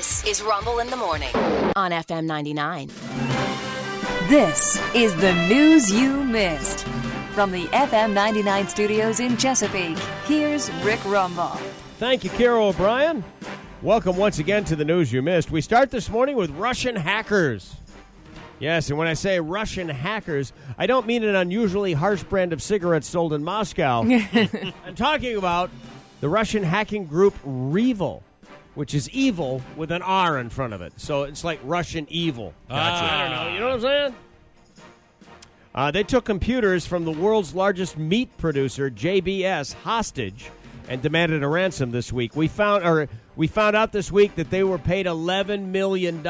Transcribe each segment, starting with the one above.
This is Rumble in the Morning on FM 99. This is the news you missed. From the FM 99 studios in Chesapeake, here's Rick Rumble. Thank you, Carol O'Brien. Welcome once again to the news you missed. We start this morning with Russian hackers. Yes, and when I say Russian hackers, I don't mean an unusually harsh brand of cigarettes sold in Moscow. I'm talking about the Russian hacking group REvil, which is evil with an R in front of it. So it's like Russian evil. Gotcha. I don't know. You know what I'm saying? They took computers from the world's largest meat producer, JBS, hostage and demanded a ransom this week. We found out this week that they were paid $11 million.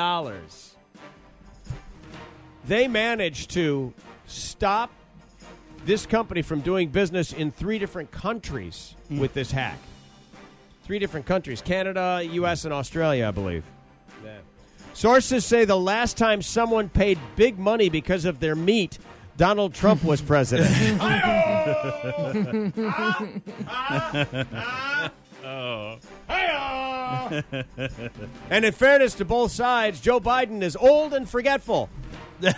They managed to stop this company from doing business in 3 different countries with this hack. 3 different countries: Canada, U.S., and Australia, I believe. Yeah. Sources say the last time someone paid big money because of their meat, Donald Trump was president. And in fairness to both sides, Joe Biden is old and forgetful. There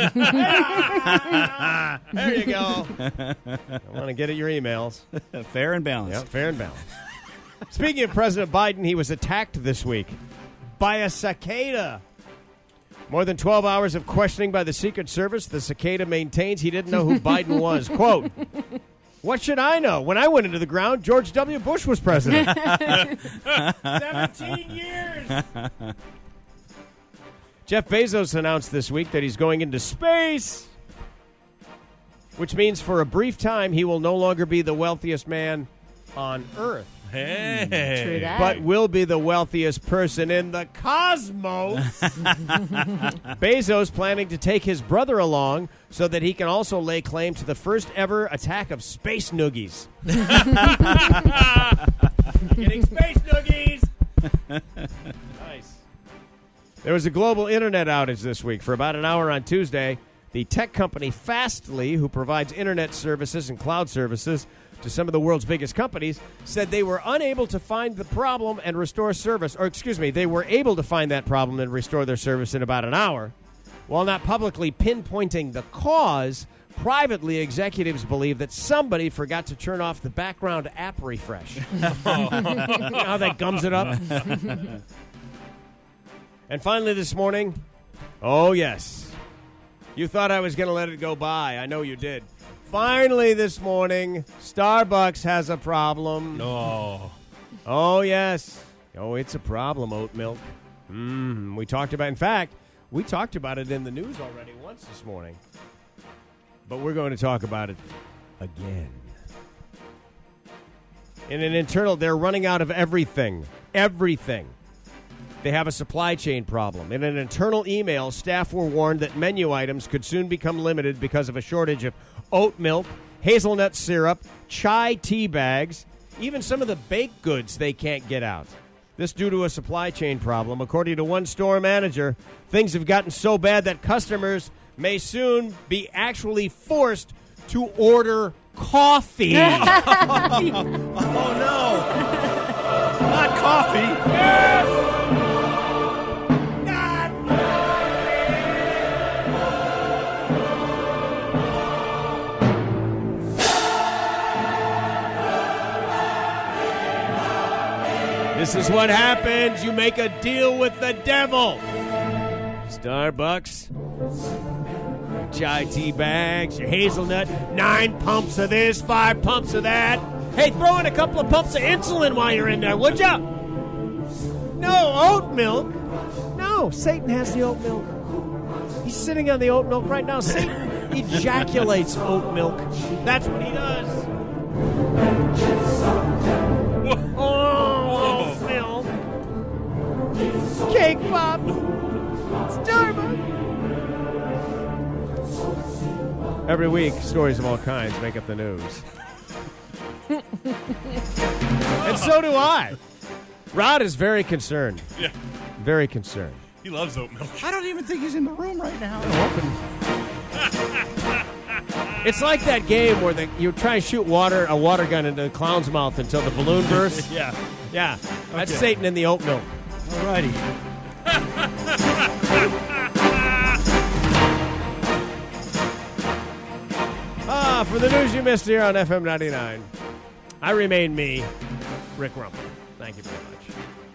you go. I want to get at your emails. Fair and balanced. Yep, fair and balanced. Speaking of President Biden, he was attacked this week by a cicada. More than 12 hours of questioning by the Secret Service, the cicada maintains he didn't know who Biden was. Quote, "What should I know? When I went into the ground, George W. Bush was president." 17 years. Jeff Bezos announced this week that he's going into space, which means for a brief time he will no longer be the wealthiest man on Earth. Hey. True that. But will be the wealthiest person in the cosmos. Bezos planning to take his brother along so that he can also lay claim to the first ever attack of space noogies. Getting space noogies. Nice. There was a global internet outage this week for about an hour on Tuesday. The tech company Fastly, who provides internet services and cloud services to some of the world's biggest companies, said they were unable to find the problem and restore service. Or, excuse me, they were able to find that problem and restore their service in about an hour. While not publicly pinpointing the cause, privately executives believe that somebody forgot to turn off the background app refresh. You know how that gums it up? And finally this morning, oh yes, you thought I was going to let it go by. I know you did. Finally this morning, Starbucks has a problem. Oh. Oh, yes. Oh, it's a problem, oat milk. We talked about, in fact, we talked about it in the news already once this morning. But we're going to talk about it again. In an internal, they're running out of everything. Everything. They have a supply chain problem. In an internal email, staff were warned that menu items could soon become limited because of a shortage of oat milk, hazelnut syrup, chai tea bags, even some of the baked goods they can't get out. This due to a supply chain problem. According to one store manager, things have gotten so bad that customers may soon be actually forced to order coffee. Oh, no. Not coffee. Yes! This is what happens. You make a deal with the devil. Starbucks. Chai tea bags, your hazelnut, 9 pumps of this, 5 pumps of that. Hey, throw in a couple of pumps of insulin while you're in there, would ya? No, oat milk. No, Satan has the oat milk. He's sitting on the oat milk right now. Satan ejaculates oat milk. That's what he does. Oh, oat milk. Cake pop. Starbucks. Every week, stories of all kinds make up the news. And so do I. Rod is very concerned. Yeah. Very concerned. He loves oat milk. I don't even think he's in the room right now. It's like that game where you try to shoot a water gun into the clown's mouth until the balloon bursts. Yeah. Yeah. That's Satan in the oat milk. All righty. For the news you missed here on FM 99, I remain me, Rick Rumpel. Thank you very much.